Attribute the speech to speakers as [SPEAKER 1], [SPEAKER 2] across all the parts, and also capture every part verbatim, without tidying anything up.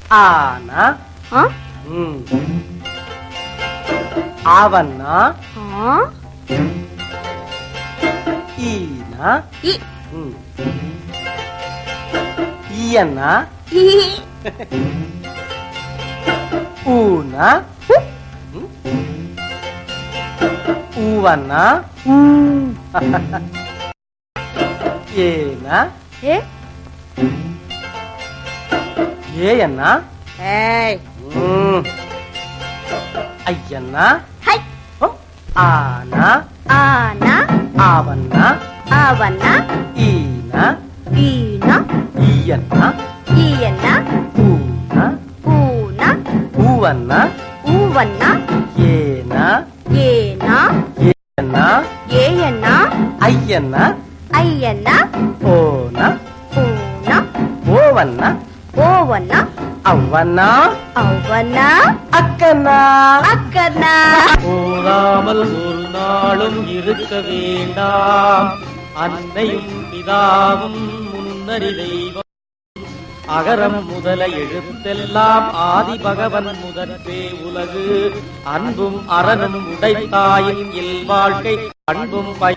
[SPEAKER 1] ஆனா ஆவன்னா ஈனா ஈயன்னா ஊனா ஊவன்னா ஏனா ஏயன்னா ஐயன்னா ஆனா
[SPEAKER 2] ஆனா
[SPEAKER 1] ஆவன்னா
[SPEAKER 2] ஆவன்னா
[SPEAKER 1] ஈனா
[SPEAKER 2] ஈனா
[SPEAKER 1] ஈயன்னா
[SPEAKER 2] ஈயன்னா
[SPEAKER 1] ஊனா
[SPEAKER 2] ஊனா
[SPEAKER 1] ஊவன்னா
[SPEAKER 2] ஊவன்னா
[SPEAKER 1] ஏனா
[SPEAKER 2] ஏனா
[SPEAKER 1] ஏயன்னா
[SPEAKER 2] ஏயன்னா
[SPEAKER 1] ஐயன்னா
[SPEAKER 2] ஐயன்னா
[SPEAKER 1] ஓனா
[SPEAKER 2] ஊனா
[SPEAKER 1] ஓவன்னா
[SPEAKER 2] ஓவன்னா
[SPEAKER 1] அவ்வன்னா
[SPEAKER 2] அவ்வன்னா
[SPEAKER 1] அக்கன்னா
[SPEAKER 2] அக்கன்னா.
[SPEAKER 3] போதாமல் ஒரு நாளும் இருக்க வேண்டாம், அன்னையும் பிதாவும் முன்னறி தெய்வம், அகரம் முதல எழுத்தெல்லாம் ஆதி பகவன் முதற்றே உலகு, அன்பும் அறனும் உடைத்தாயின் இல் வாழ்க்கை அன்பும் பை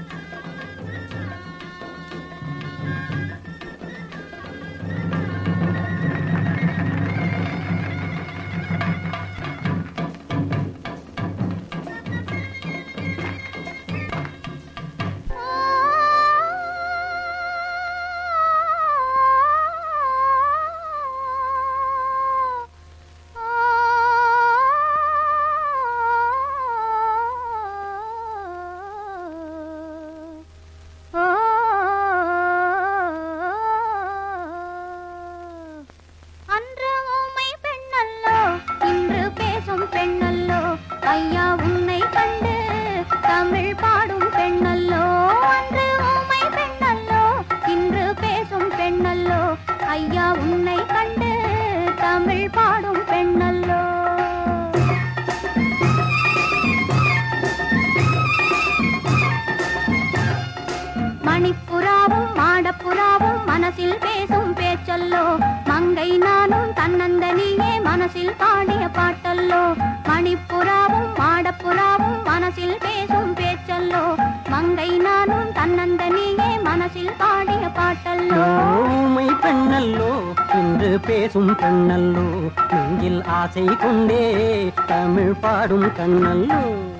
[SPEAKER 2] மணிப்புறாவும் மாடப்புறாவும் மனசில் பேசும் பேச்சல்லோ, மங்கை நானும் தன்னந்தனியே மனசில் பாடிய பாட்டல்லோ. மணிப்புறாவும் மாடப்புறாவும் மனசில் பேசும் பேச்சல்லோ, மங்கை நானும் தன்னந்தனியே மனசில் பாடிய பாட்டல்லோ.
[SPEAKER 4] ஊமை பெண்ணல்லோ இன்று பேசும் பெண்ணல்லோ, நெஞ்சில் ஆசை கொண்டே தமிழ் பாடும் கண்ணல்லோ.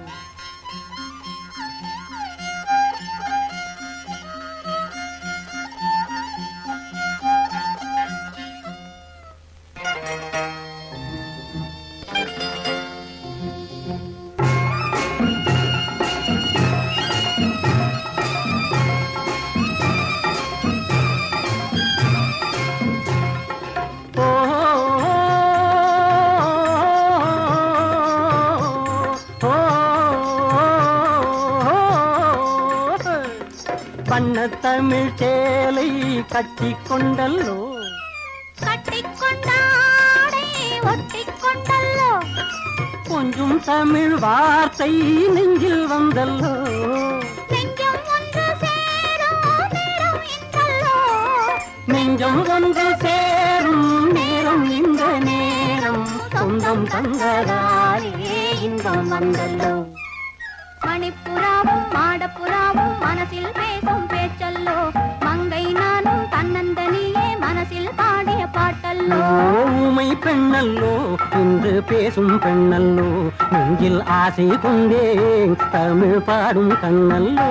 [SPEAKER 4] பண்ண தமிழ் சேலை கட்டி கொண்டல்லோ,
[SPEAKER 2] கட்டிக்கொண்டாடை ஒட்டிக்கொண்டல்லோ,
[SPEAKER 4] கொஞ்சம் தமிழ் வார்த்தை நெஞ்சில் வந்தல்லோ.
[SPEAKER 2] நெஞ்சம் ஒன்று சேரும் நேரம் இன்றல்லோ,
[SPEAKER 4] நெஞ்சம் ஒன்று சேரும் நேரம் இந்த நேரம், சொந்தம் தந்ததாலே இன்பம் வந்தல்லோ.
[SPEAKER 2] மணிப்புறாவும் மாடப்புறாவும் மனசில் பேசும் பேச்சல்லோ, மங்கை நானும் தன்னந்தனியே மனசில் பாடிய பாட்டல்லோ.
[SPEAKER 4] ஊமை பெண்ணல்லோ இன்று பேசும் பெண்ணல்லோ, நெஞ்சில் ஆசை கொண்டே தமிழ் பாடும் கண்ணல்லோ.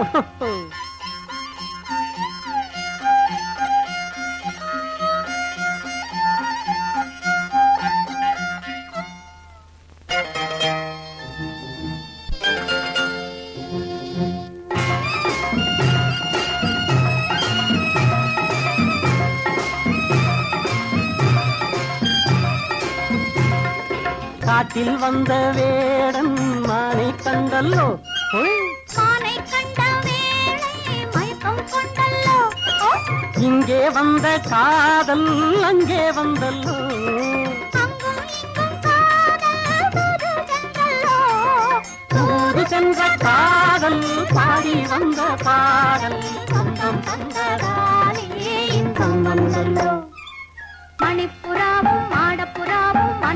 [SPEAKER 4] காட்டில் வந்த வேடன் மானை கண்டல்லோ,
[SPEAKER 2] மானை கண்ட வேளை மயக்கம் கொண்டல்லோ,
[SPEAKER 4] இங்கே வந்த காதல் அங்கே வந்தல்லோ.
[SPEAKER 2] அங்கும் இங்கும் காதல் தூது சென்றல்லோ,
[SPEAKER 4] தூது சென்ற காதல் பாடி வந்த பாடல், சொந்தம் தந்ததாலே இன்பம் வந்தல்லோ.
[SPEAKER 2] மணிப்புறாவும் மாடப்புறாவும்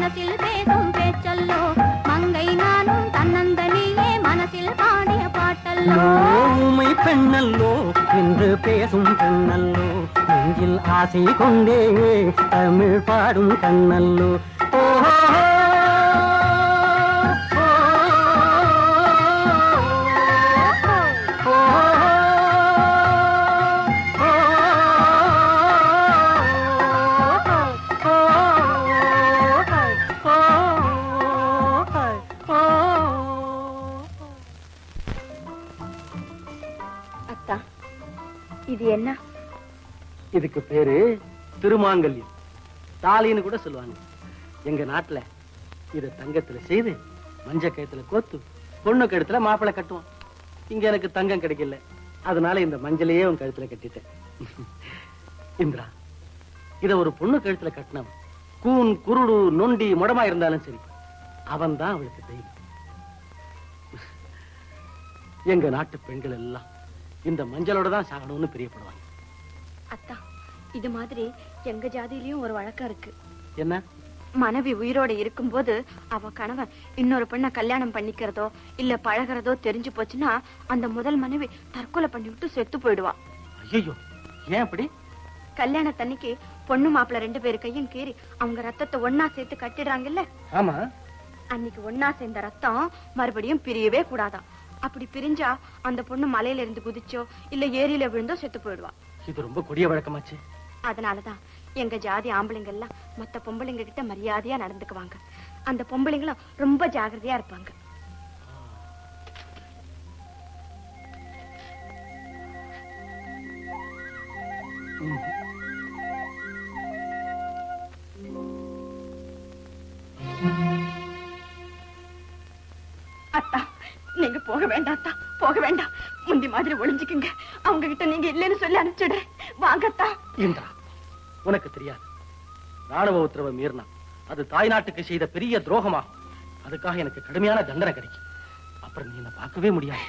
[SPEAKER 2] மனசில் பேசும் பேச்சல்லோ மங்கை நானும் தன்னந்தனியே மனசில் பாடிய பாட்டல்லோ
[SPEAKER 4] ஊமை பெண்ணல்லோ என்று பேசும் பெண்ணல்லோ நெஞ்சில் ஆசை கொண்டே தமிழ் பாடும் கண்ணல்லோ ஓஹோ
[SPEAKER 2] இது என்ன?
[SPEAKER 1] இதுக்கு பேரு திருமாங்கல்யம், தாலின்னு கூட சொல்லுவாங்க. எங்க நாட்டுல இத தங்கத்துல செய்து மஞ்ச கயத்துல கோத்து பொண்ணு கழுத்துல மாப்பிள்ளை கட்டுவான். இங்க எனக்கு தங்கம் கிடைக்கல, அதனால இந்த மஞ்சளையே உன் கழுத்துல கட்டிட்டேன். இந்திரா, இத ஒரு பொண்ணு கழுத்துல கட்டினவன் கூன் குருடு நொண்டி முடமா இருந்தாலும் சரி, அவன் தான் அவளுக்கு தெய்வம். எங்க நாட்டு பெண்கள் எல்லாம் இந்த மஞ்சளோட தான் சாகணும்னு பிரியப்படுவாங்க.
[SPEAKER 2] அத்தா, இது மாதிரி எங்க ஜாதியிலயும் ஒரு வழக்கம் இருக்கு.
[SPEAKER 1] என்ன?
[SPEAKER 2] மனைவி உயிரோட இருக்கும்போது அவ கணவன் இன்னொரு பெண்ணை கல்யாணம் பண்ணிக்கிறதோ இல்ல பழகிறதோ தெரிஞ்சு போச்சுன்னா அந்த முதல் மனைவி தற்கொலை பண்ணிவிட்டு செத்து போயிடுவா.
[SPEAKER 1] ஐயோ, ஏன் அப்படி?
[SPEAKER 2] கல்யாணத்தன்னைக்கு பொண்ணு மாப்பிள்ள ரெண்டு பேரு கையும் கீறி அவங்க ரத்தத்தை ஒன்னா சேர்த்து கட்டிடுறாங்கல்ல.
[SPEAKER 1] ஆமா.
[SPEAKER 2] அன்னைக்கு ஒன்னா சேர்ந்த ரத்தம் மறுபடியும் பிரியவே கூடாதான். அப்படி பிரிஞ்சா அந்த பொண்ணு மலையில இருந்து குதிச்சோ இல்ல ஏரியில விழுந்தோ செத்து போயிடுவா.
[SPEAKER 1] இது ரொம்ப கொடிய வழக்கமாச்சு.
[SPEAKER 2] அதனாலதான் எங்க ஜாதி ஆம்பளைங்க எல்லாம் மத்த பொம்பளைங்க கிட்ட மரியாதையா நடந்துக்குவாங்க. அந்த பொம்பளைங்களும் ரொம்ப ஜாகிரதையா இருப்பாங்க. அத்தா, நீங்க போக வேண்டாம் அத்தா, போக வேண்டாம். முந்தி மாதிரி ஒளிஞ்சுக்குங்க. அவங்க கிட்ட நீங்க இல்லைன்னு சொல்லி அனுப்பிச்சிடுறேன். வாங்கத்தா.
[SPEAKER 1] இந்திரா, உனக்கு தெரியாது, ராணுவ உத்தரவை மீறினா அது தாய் நாட்டுக்கு செய்த பெரிய துரோகமாகும். அதுக்காக எனக்கு கடுமையான தண்டனை கிடைக்கும். அப்புறம் நீ என்ன பார்க்கவே முடியாது.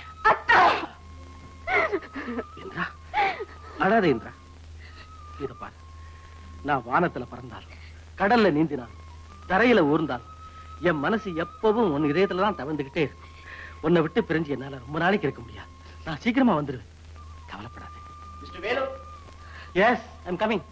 [SPEAKER 1] இந்திரா, அழாத இந்திரா. இத பாரு, நான் வானத்துல பறந்தாலும் கடல்ல நீந்தினாலும் தரையில ஊர்ந்தாலும் என் மனசு எப்பவும் உன் இதயத்துலதான் தவந்துகிட்டே இருக்கும். உன்னை விட்டு பிரிஞ்சு என்னால ரொம்ப நாளைக்கு இருக்க முடியாது. நான் சீக்கிரமா வந்துருவேன், கவலைப்படாத. Mister Velu. Yes, I am coming.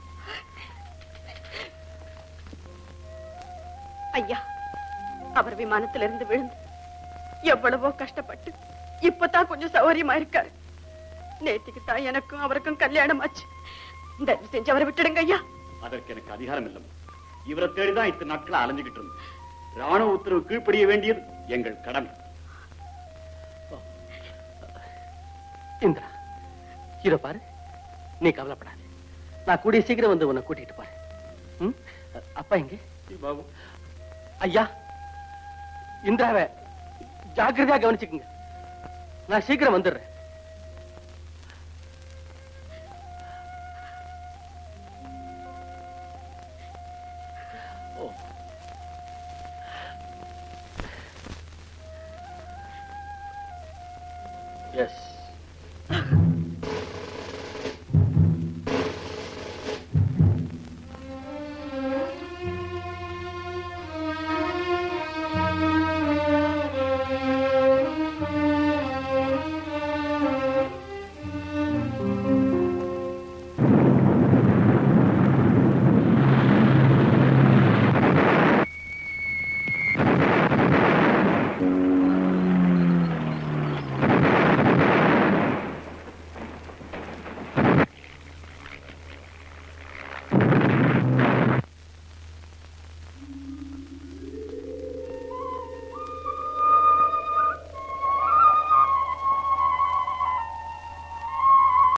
[SPEAKER 2] ஐயா, அவர் விமானத்துல இருந்து விழுந்து எவ்வளவோ கஷ்டப்பட்டு இப்பதான் கொஞ்சம் சௌகரியமா இருக்காரு. நேற்றுக்கு தான் எனக்கும் அவருக்கும் கல்யாணம் ஆச்சு. தயவு செஞ்சு அவரை விட்டுடுங்க ஐயா.
[SPEAKER 5] அதற்கு எனக்கு அதிகாரம் இல்லை. இவரை தேடிதான் இத்தனை நாட்களா அலைஞ்சுகிட்டு இருந்தோம். ராணுவ உத்தரவு கீழ்ப்படிய வேண்டியது எங்கள் கடமை.
[SPEAKER 1] இந்திரா, இத பாரு, நீ கவலைப்படாது. நான் கூடிய சீக்கிரம் வந்து உன்னை கூட்டிட்டு போறேன். அப்பா எங்க?
[SPEAKER 5] பாபு.
[SPEAKER 1] ஐயா, இந்திராவை ஜாக்கிரதையா கவனிச்சுக்குங்க. நான் சீக்கிரம் வந்துடுறேன். Yes.